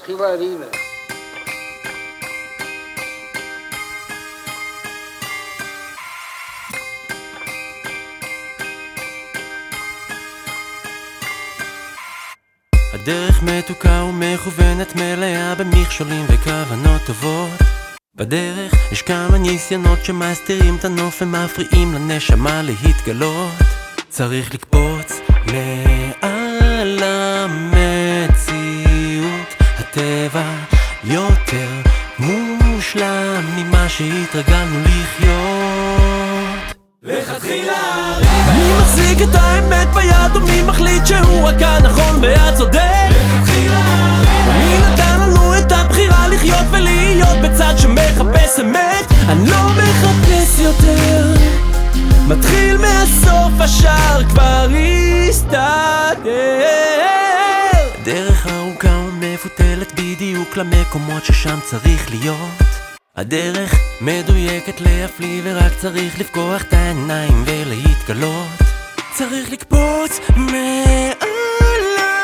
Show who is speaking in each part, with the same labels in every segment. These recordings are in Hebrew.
Speaker 1: Schiva arriva.
Speaker 2: הדרך מתוקה ומכוונת, מלאה במכשולים וכוונות טובות. בדרך יש כמה ניסיונות שמסתירים את הנוף ומפריעים לנשמה להתגלות. צריך לקפוץ מעל המציאות, הטבע יותר מושלם ממה שהתרגלנו לחיות.
Speaker 3: לכתחילה
Speaker 2: מי מחזיק את האמת ביד ומי מחליט שהוא רק הנכון והצודק?
Speaker 3: לכתחילה
Speaker 2: מי נתן לנו את הבחירה לחיות ולהיות בצד שמחפש אמת? אני לא מחפש יותר, מתחיל מהסוף, השאר כבר יסתדר. הדרך ארוכה ומפותלת בדיוק למקומות ששם צריך להיות. הדרך מדויקת להפליא ורק צריך לפקוח את העיניים ולהתגלות. צריך לקפוץ מעל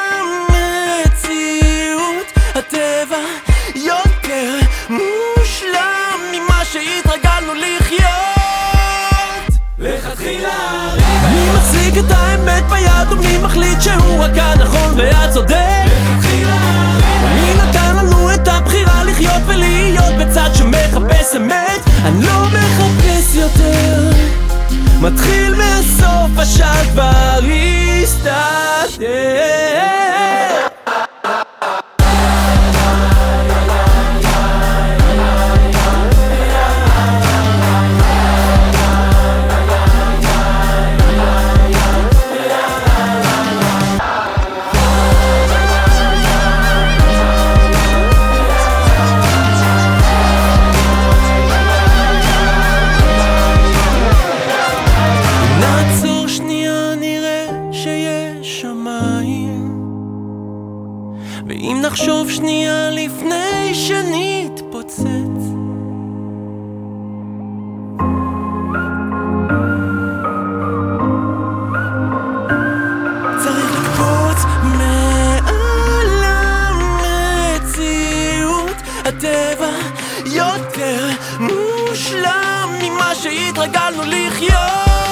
Speaker 2: המציאות, הטבע יותר מושלם ממה שהתרגלנו לחיות.
Speaker 3: לכתחילה
Speaker 2: מי מחזיק את האמת ביד ומי מחליט שהוא רק הנכון והצודק?
Speaker 3: לכתחילה
Speaker 2: מי נתן לנו את הבחירה לחיות ולהיות בצד שמחפש אמת? אני לא מחפש יותר, מתחיל מהסוף, השאר כבר יסתדר. נעצור שנייה, נראה שיש שמיים, ואם נחשוב שנייה לפני שנתפוצץ, צריך לקפוץ מעל המציאות, הטבע יותר מושלם ממה שהתרגלנו לחיות.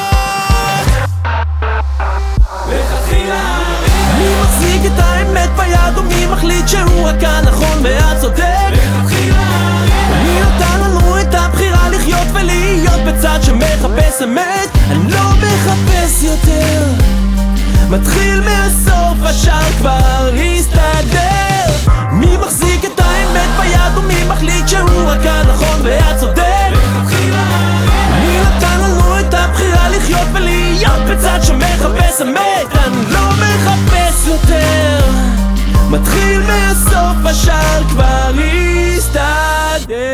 Speaker 3: לכתחילה
Speaker 2: מי מחזיק את האמת ביד ומי מחליט שהוא רק הנכון והצודק?
Speaker 3: לכתחילה
Speaker 2: מי נתן לנו את הבחירה לחיות ולהיות בצד שמחפש אמת? אני לא מחפש יותר, מתחיל מהסוף, השאר כבר יסתדר. מי מחזיק את האמת ביד ומי מחליט שהוא רק הנכון והצודק?
Speaker 3: לכתחילה
Speaker 2: מי נתן לנו את הבחירה לחיות ולהיות בצד שמחפש אמת? אני לא מחפש יותר, מתחיל מהסוף, השאר כבר יסתדר.